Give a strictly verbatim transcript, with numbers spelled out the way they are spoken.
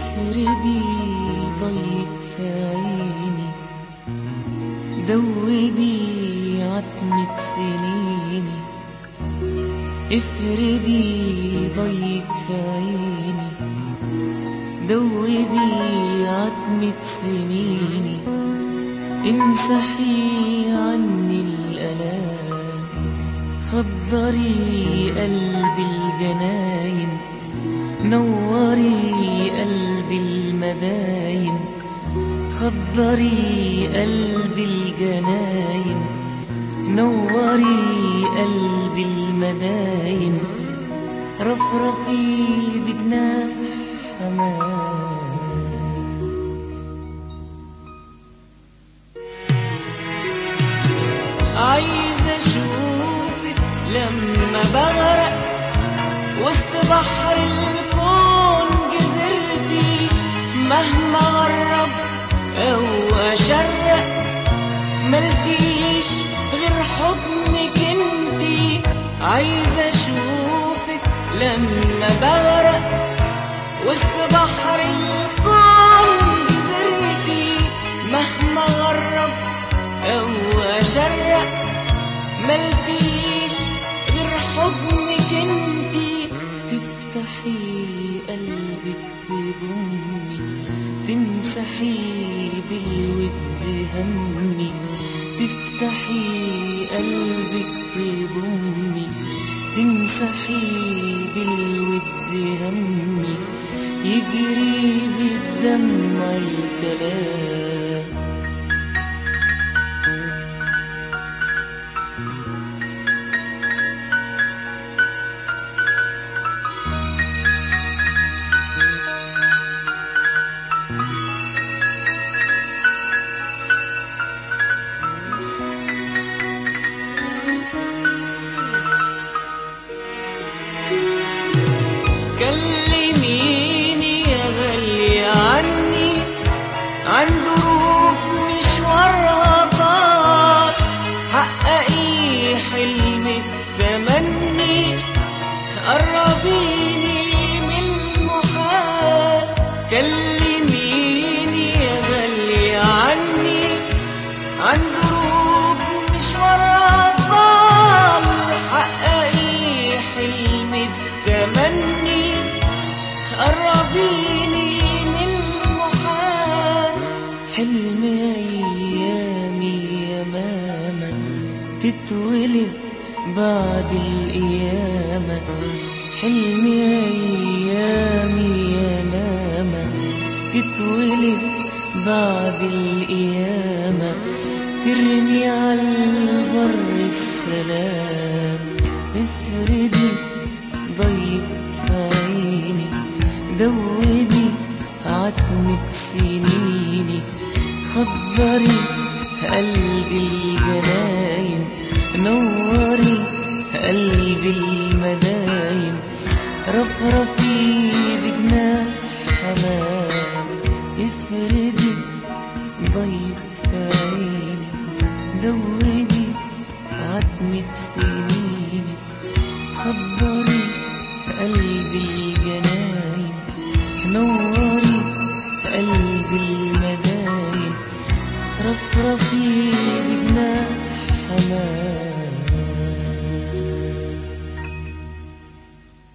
افردي ضيق في عيني، دوبي عتمة سنيني. افردي ضيق في عيني، دوبي عتمة سنيني. امسحي عني الآلام، خضري قلبي الجناين، نوري قلبي المداين. خضري قلبي الجناين، نوري قلبي المداين. رفرفي بجناح حمام. عايزة اشوفك لما بغرق وسط بحر الكون جزرتي، مهما غرب او اشرق ملتيش غير حضنك انتي. عايزة اشوفك لما بغرق وسط بحر الكون جزرتي، مهما غرب او اشرق ملتيش غير حضنك انتي. تفتحي قلبك تضمي، تمسحي بالود همي. تفتحي قلبك تضمي، تمسحي بالود همي. يجري بالدمع الكلام. كلميني يا غالية عني عن ظروف مشوارها طال. حققي حلم التمني، قربيني من المحال. كلميني يا غالية عني عن ظروف مشوارها طال. حققي حلم التمني، قربيني من المحال. حلم أيامي يمامة تتولد بعد القيامة. حلم أيامي يمامة تتولد بعد القيامة. ترمي على البر السلام، افردي ضيق في عيني، دوبي عتمة سنيني. خضري قلبي الجناين، نوري قلبي المداين. رفرفي بجناح حمام، افردي ضيق في عيني، دوبي عتمة سنيني. خضري قلبي الجناين، نوري قلبي المداين. رفرفي بجناح حمام.